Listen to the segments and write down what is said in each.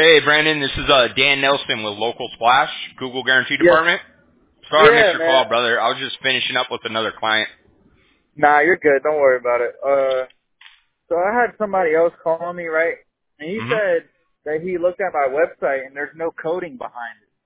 Hey, Brandon, this is Dan Nelson with Local Splash, Google Guarantee Yes. Department. Sorry I missed Yeah, your man. call, brother. I was just finishing up with another client. Nah, you're good. Don't worry about it. So I had somebody else call me, right? And he hmm said that he looked at my website and there's no coding behind it.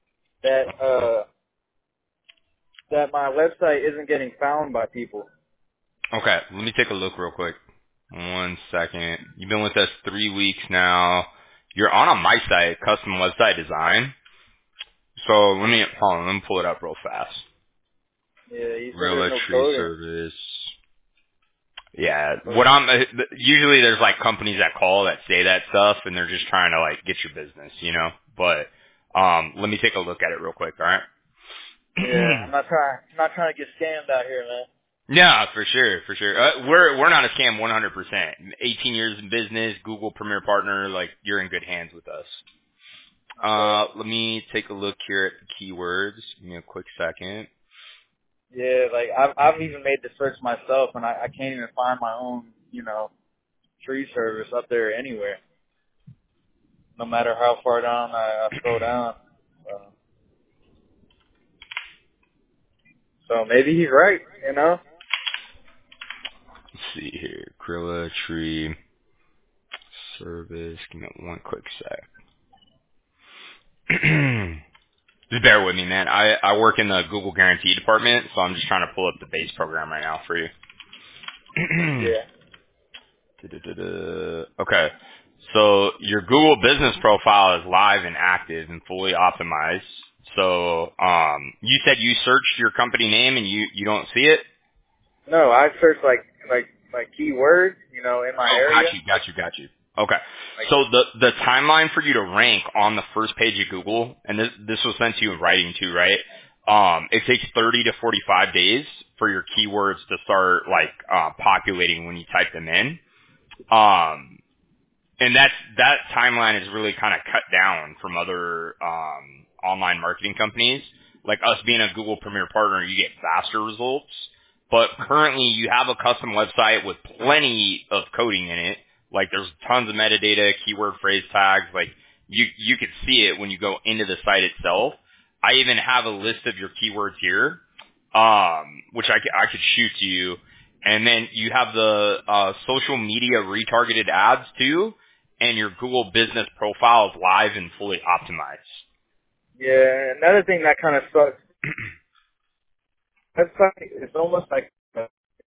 That my website isn't getting found by people. Okay, let me take a look real quick. 1 second. You've been with us 3 weeks now. You're on my site, custom website design. So let me pull it up real fast. Yeah, he said there's Gorilla no Tree coding. Service. Yeah, So, usually there's like companies that call that say that stuff and they're just trying to like get your business, you know? But, let me take a look at it real quick, alright? yeah, I'm not trying to get scammed out here, man. Yeah, for sure, for sure. We're not a scam 100%. 18 years in business, Google Premier Partner, like you're in good hands with us. Okay. Let me take a look here at the keywords. Give me a quick second. Yeah, like I've even made the search myself, and I can't even find my own, tree service up there anywhere. No matter how far down I scroll down. So maybe he's right, Let's see here. Gorilla Tree Service. Give me one quick sec. Just bear with me, man. I work in the Google Guarantee department, so I'm just trying to pull up the base program right now for you. Yeah. Okay. So your Google business profile is live and active and fully optimized. So you said you searched your company name and you don't see it? No, I searched like keywords, in my Oh, area. got you. Okay. Like So the timeline for you to rank on the first page of Google, and this was sent to you in writing too, right? It takes 30 to 45 days for your keywords to start like populating when you type them in. And that timeline is really kind of cut down from other online marketing companies. Like us being a Google Premier Partner, you get faster results. But currently, you have a custom website with plenty of coding in it. Like there's tons of metadata, keyword phrase tags. Like you could see it when you go into the site itself. I even have a list of your keywords here, which I could shoot to you. And then you have the social media retargeted ads too, and your Google business profile is live and fully optimized. yeah, another thing that kind of sucks. That's like it's almost like the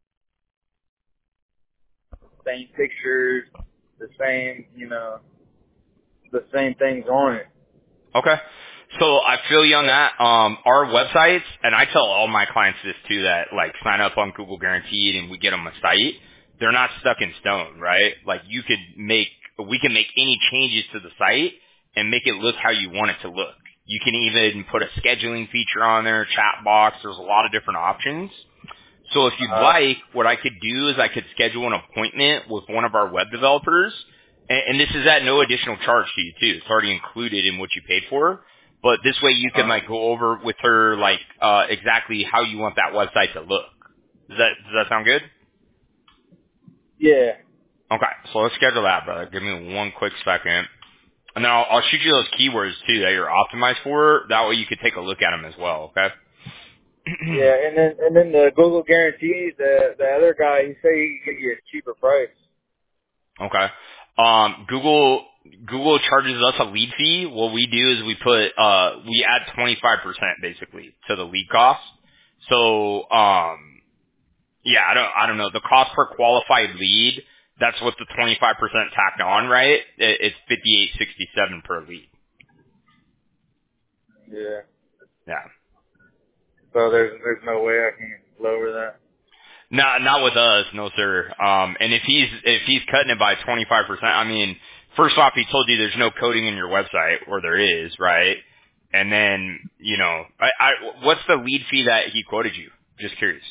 same pictures, the same, the same things on it. Okay. So I feel you on that. Our websites, and I tell all my clients this too, that like sign up on Google Guaranteed and we get them a site. They're not stuck in stone, right? Like we can make any changes to the site and make it look how you want it to look. You can even put a scheduling feature on there, chat box. There's a lot of different options. So if you'd like, what I could do is I could schedule an appointment with one of our web developers, and this is at no additional charge to you too. It's already included in what you paid for. But this way you can like go over with her like exactly how you want that website to look. Does that sound good? Yeah. Okay, so let's schedule that, brother. Give me one quick second. And then I'll shoot you those keywords too that you're optimized for. That way you could take a look at them as well, okay? Yeah, and then the Google guarantee, the other guy, he said he could get you a cheaper price. Okay. Google charges us a lead fee. What we do is we add 25% basically to the lead cost. So, yeah, I don't know. The cost per qualified lead, that's what the 25% tacked on, right? It's 58.67 per lead. Yeah. Yeah. So there's no way I can lower that. Not with us, no sir. And if he's cutting it by 25%, I mean, first off, he told you there's no coding in your website, or there is, right? And then, what's the lead fee that he quoted you? Just curious.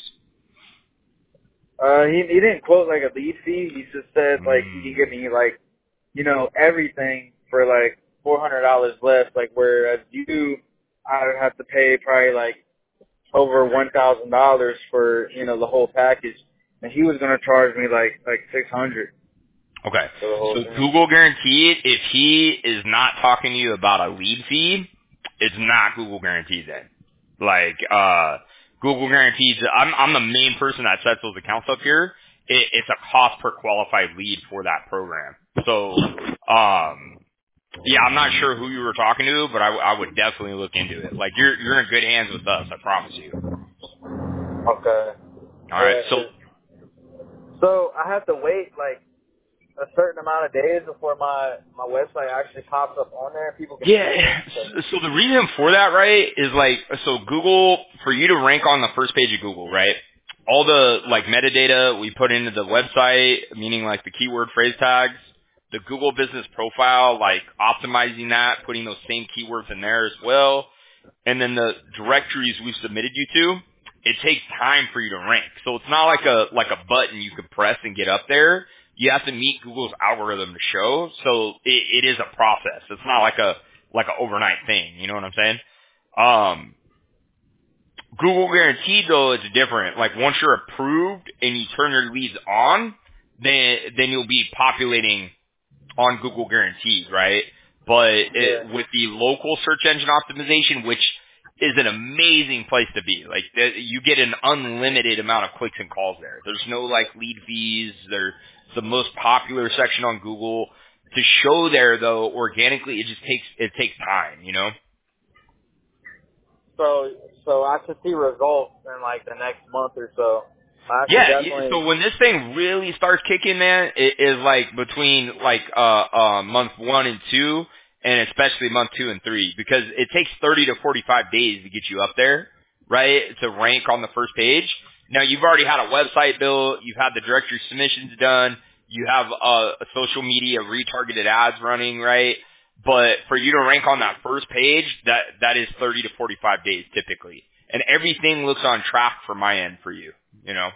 He didn't quote like a lead fee. He just said like he can give Mm. me like, everything for like $400 less. Like whereas I would have to pay probably like over $1,000 for the whole package, and he was gonna charge me like 600. Okay. for the whole So thing. Google Guaranteed, if he is not talking to you about a lead fee, it's not Google Guaranteed then. Like, Google Guaranteed, I'm the main person that sets those accounts up here. It's a cost per qualified lead for that program. So, yeah, I'm not sure who you were talking to, but I would definitely look into it. Like, you're in good hands with us, I promise you. Okay. Alright, Yeah, so, 'cause- so I have to wait like a certain amount of days before my website actually pops up on there. People can see it. yeah, so the reason for that, right, is like, so Google, for you to rank on the first page of Google, right, all the, like, metadata we put into the website, meaning, like, the keyword phrase tags, the Google business profile, like, optimizing that, putting those same keywords in there as well, and then the directories we've submitted you to, it takes time for you to rank. So it's not like a button you could press and get up there. You have to meet Google's algorithm to show. So it is a process. It's not like an overnight thing. You know what I'm saying? Google Guaranteed though is different. Like once you're approved and you turn your leads on, then you'll be populating on Google Guaranteed, right? But Yeah. with the local search engine optimization, which is an amazing place to be, like you get an unlimited amount of clicks and calls there. There's no like lead fees. They're the most popular section on Google. To show there though, organically, it takes time, you know? So I should see results in like the next month or so. I should Yeah, definitely. so when this thing really starts kicking, man, it is like between like month 1 and 2, and especially month 2 and 3, because it takes 30 to 45 days to get you up there, right? To rank on the first page. Now you've already had a website built, you've had the directory submissions done, you have a social media retargeted ads running, right? But for you to rank on that first page, that is 30 to 45 days typically, and everything looks on track for my end for you, you know.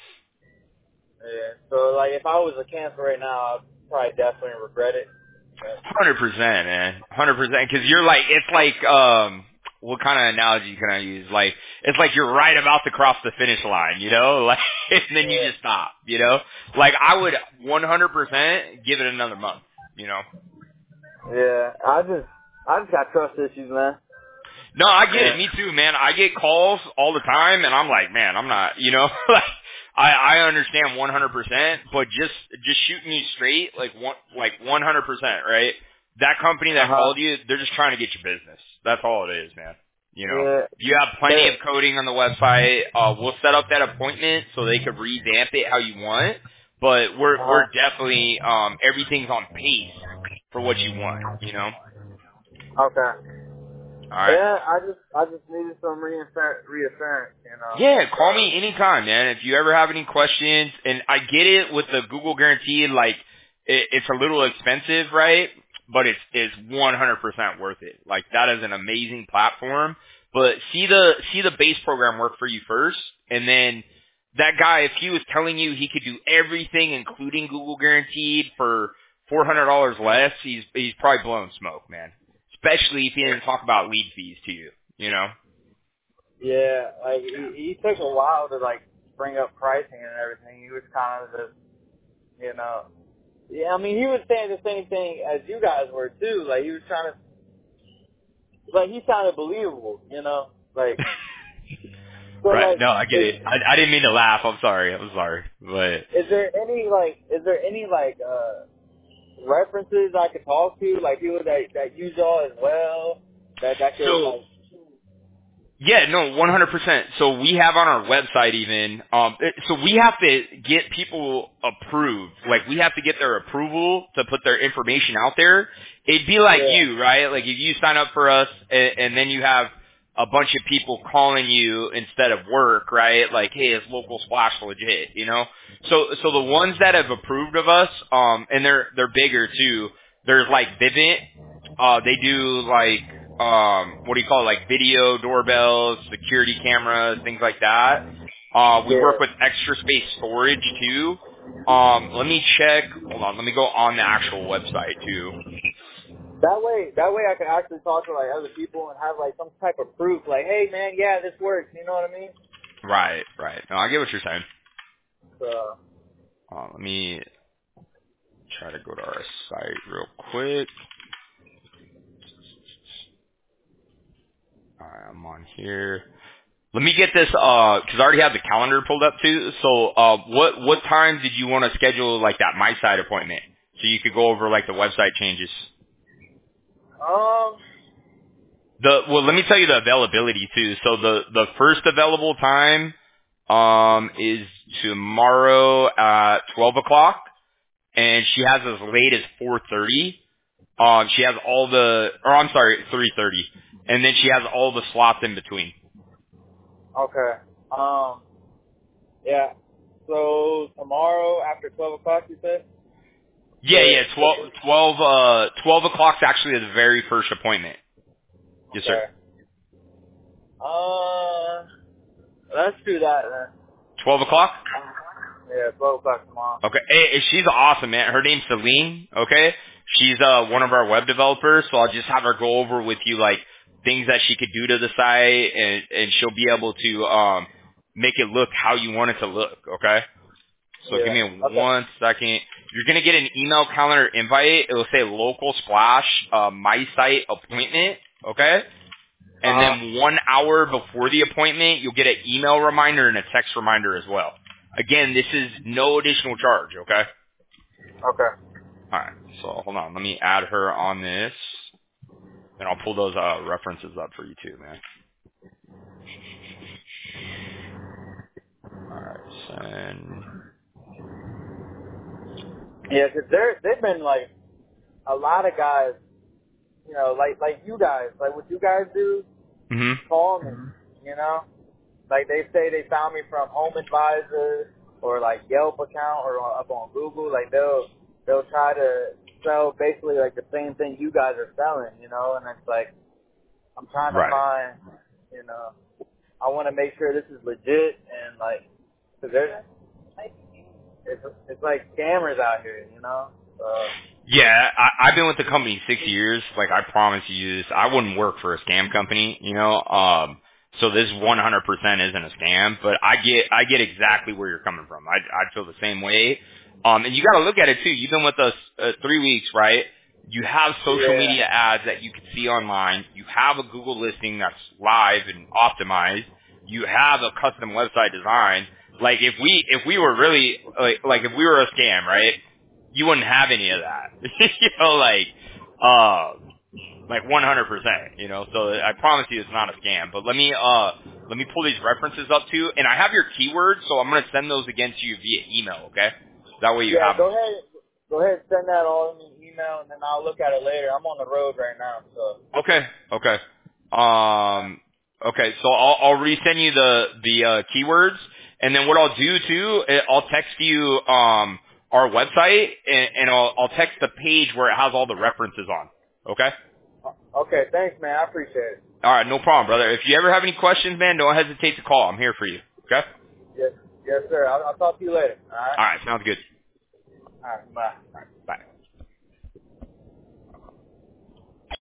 Yeah. So like if I was to cancel right now, I'd probably definitely regret it. But, 100%, man. 100%. Cause you're like, it's like, what kind of analogy can I use? Like, it's like you're right about to cross the finish line, you know? Like, and then you yeah. just stop, you know? Like, I would 100% give it another month, you know? Yeah. I just got trust issues, man. No, I get it. Yeah. Me too, man. I get calls all the time, and I'm like, man, I'm not, you know, like, I understand 100%, but just shooting you straight, like 100%, right? That company Uh that huh. called you, they're just trying to get your business. That's all it is, man. You know, Yeah. you have plenty of But coding on the website. We'll set up that appointment so they could revamp it how you want, but we're definitely, everything's on pace for what you want, you know? okay. All right. Yeah. I just needed some reassurance, you know. Yeah, call So me anytime, man. If you ever have any questions, and I get it with the Google Guarantee, like it's a little expensive, right? But it's 100% worth it. Like that is an amazing platform. But see the base program work for you first, and then that guy, if he was telling you he could do everything, including Google Guaranteed, for $400 less, he's probably blowing smoke, man. Especially if he didn't talk about lead fees to you, you know. yeah, like he took a while to like bring up pricing and everything. He was kind of just, you know. Yeah, I mean, he was saying the same thing as you guys were too. Like he was trying to, like he sounded believable, you know. Like so, Right. like No, I get it. I didn't mean to laugh. I'm sorry. I'm sorry. But is there any references I could talk to, like people that use y'all as well, that could so like yeah, no, 100%. So we have on our website even, so we have to get people approved. Like we have to get their approval to put their information out there. It'd be like yeah, you, right? Like if you sign up for us and then you have a bunch of people calling you instead of work, right? Like, hey, is Local Splash legit, you know? So the ones that have approved of us, and they're bigger too. There's like Vivint. They do like, what do you call it? Like video doorbells, security cameras, things like that. We yeah. work with Extra Space Storage too. Let me check. Hold on. Let me go on the actual website too. That way I could actually talk to like other people and have like some type of proof, like, hey man, yeah, this works. You know what I mean? Right, right. No, I get what you're saying. So Let me Try to go to our site real quick. Alright, I'm on here. Let me get this, 'cause I already have the calendar pulled up too. So, what time did you want to schedule like that My Site appointment? So you could go over like the website changes. Um, Well, let me tell you the availability too. So the first available time, is tomorrow at 12 o'clock, and she has as late as 4:30. She has I'm sorry, 3:30, and then she has all the slots in between. okay. Yeah. So tomorrow after 12 o'clock, you said? Yeah, 12 o'clock's actually the very first appointment. Yes, sir. Okay. Let's do that then. 12 o'clock? Yeah, 12 o'clock tomorrow. Okay. Hey, she's awesome, man. Her name's Celine, okay? She's one of our web developers, so I'll just have her go over with you, like, things that she could do to the site, and she'll be able to make it look how you want it to look, okay? So give Yeah. me Okay. 1 second. You're going to get an email calendar invite. It'll say Local Splash My Site appointment, okay? And Uh-huh. then 1 hour before the appointment, you'll get an email reminder and a text reminder as well. Again, this is no additional charge, okay? Okay. Alright, so hold on. Let me add her on this, and I'll pull those references up for you too, man. Alright, send. Yeah, 'cause they've been like a lot of guys, you know, like you guys, like what you guys do, Hmm. call me, you know? Like they say they found me from Home Advisor or like Yelp account or up on Google. Like they'll try to sell basically like the same thing you guys are selling, you know? And it's like I'm trying to Right. find, you know, I want to make sure this is legit and like, cause there's it's like scammers out here, you know? Yeah, I've been with the company 6 years. Like, I promise you this, I wouldn't work for a scam company, you know? So this 100% isn't a scam, but I get exactly where you're coming from. I feel the same way. And you gotta look at it too. You've been with us 3 weeks, right? You have social Yeah. media ads that you can see online. You have a Google listing that's live and optimized. You have a custom website design. Like, if we were really, like if we were a scam, right? You wouldn't have any of that. You know, like 100%, you know, so I promise you it's not a scam, but let me pull these references up too, and I have your keywords, so I'm going to send those again to you via email, okay? That way you Yeah, have them. go ahead, send that all in the email, and then I'll look at it later. I'm on the road right now, so. Okay. Okay, so I'll resend you the keywords, and then what I'll do too, I'll text you, our website, and I'll text the page where it has all the references on, okay? Okay, thanks, man. I appreciate it. All right, no problem, brother. If you ever have any questions, man, don't hesitate to call. I'm here for you. Okay? Yes, yes, sir. I'll talk to you later. All right. All right, sounds good. All right. Bye.